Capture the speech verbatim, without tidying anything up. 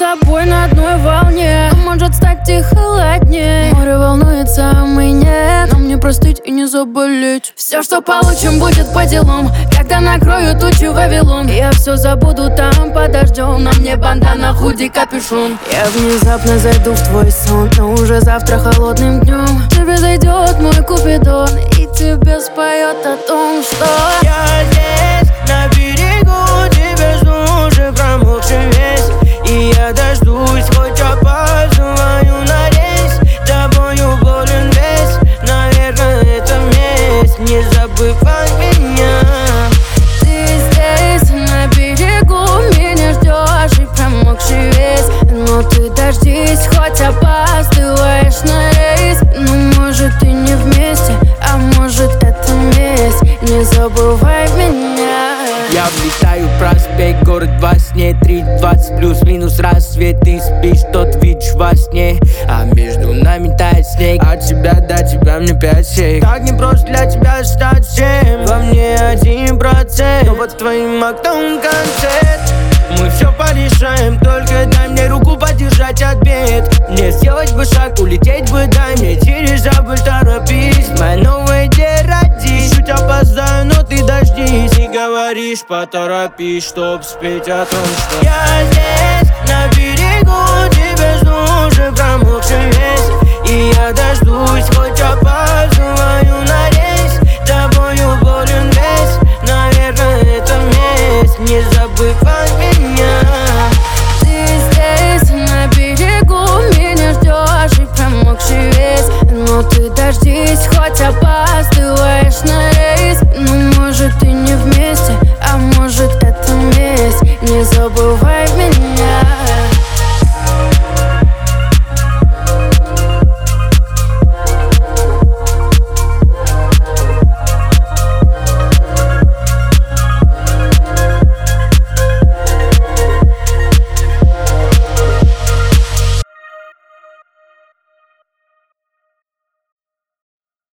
тобой на одной волне, а может стать и холоднее. Море волнуется, а мы нет. Нам не простить и не заболеть. Все, что получим, будет по делам. Когда накрою тучи Вавилон, я все забуду там под дождем. На мне бандана, худи, капюшон. Я внезапно зайду в твой сон, но уже завтра холодным днем тебе зайдет мой купидон и тебе споет о том, что я здесь, на берегу, тебя жду, уже промокший весь. И я дождусь, хоть опаздываю на рейс. Тобою болен весь, наверное, это месть. Не забывай меня. Ты здесь, на берегу, меня ждешь и промокший весь. Но ты дождись, хоть опаздываешь на рейс. Ну, может, и не вместе, а может, это месть. Не забывай меня. Я влетаю в проспект, город во сне. Три двадцать плюс-минус рассвет. Ты спишь, тот видишь во сне, а между нами тает снег. От тебя до тебя мне пять шеек. Так не просто для тебя стать всем. Во мне один процент, но под твоим окном концерт. Мы все порешаем, только дай мне руку подержать от бед. Мне сделать бы шаг, улететь бы, дай мне дирижабль, торопись. Моя новая идея родись. Чуть опоздаю, но ты дождись. И говоришь, поторопись, чтоб спеть о том, что я здесь.